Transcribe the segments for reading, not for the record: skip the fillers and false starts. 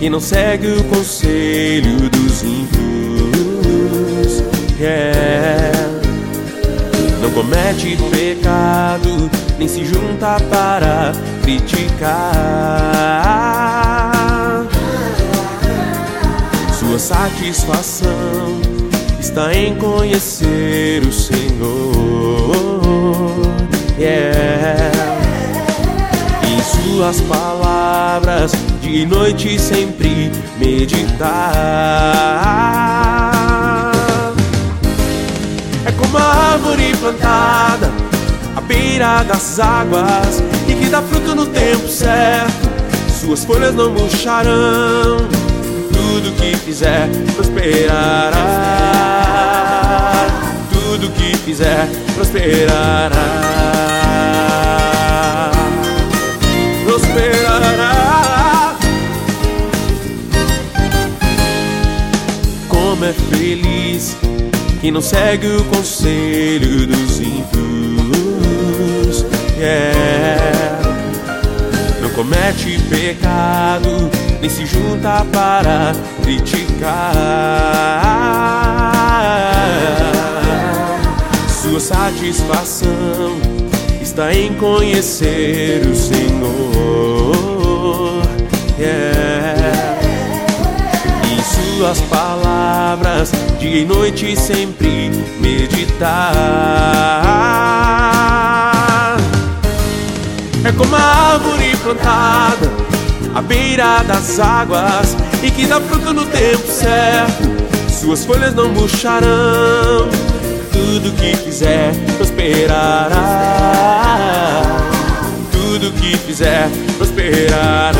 que não segue o conselho dos ímpios, não comete pecado, nem se junta para criticar. Sua satisfação está em conhecer o Senhor, em suas palavras de noite sempre meditar. É como a árvore plantada à beira das águas e que dá fruto no tempo certo. Suas folhas não murcharão, tudo que fizer prosperará. Tudo que fizer prosperará. Prosperará. Como é feliz quem não segue o conselho dos ímpios, não comete pecado, nem se junta para criticar. Sua satisfação está em conhecer o Senhor, em suas palavras dia e noite sempre meditar. É como a árvore plantada à beira das águas e que dá fruto no tempo certo. Suas folhas não murcharão, tudo que fizer prosperará. Tudo que fizer prosperará.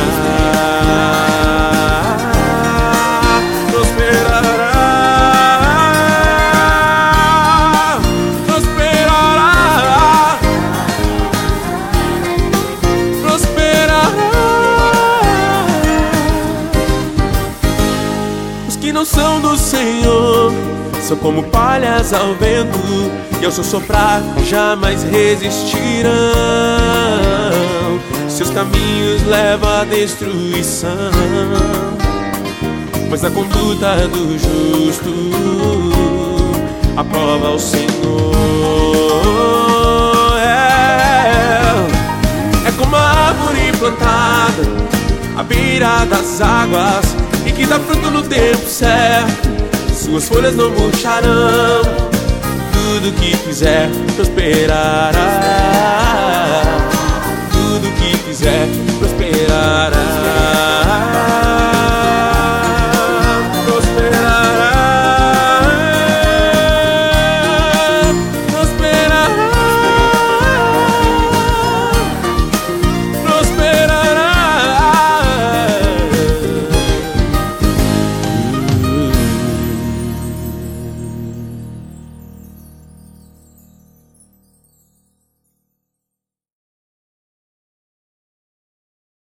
Prosperará. Prosperará. Prosperará. Os que não são do Senhor são como palhas ao vento, e ao seu soprar jamais resistirão. Seus caminhos levam à destruição, mas a conduta do justo aprova o Senhor. É como a árvore plantada à beira das águas e que dá fruto no tempo certo. Suas folhas não murcharão, tudo que fizer prosperará. Tudo que fizer prosperará.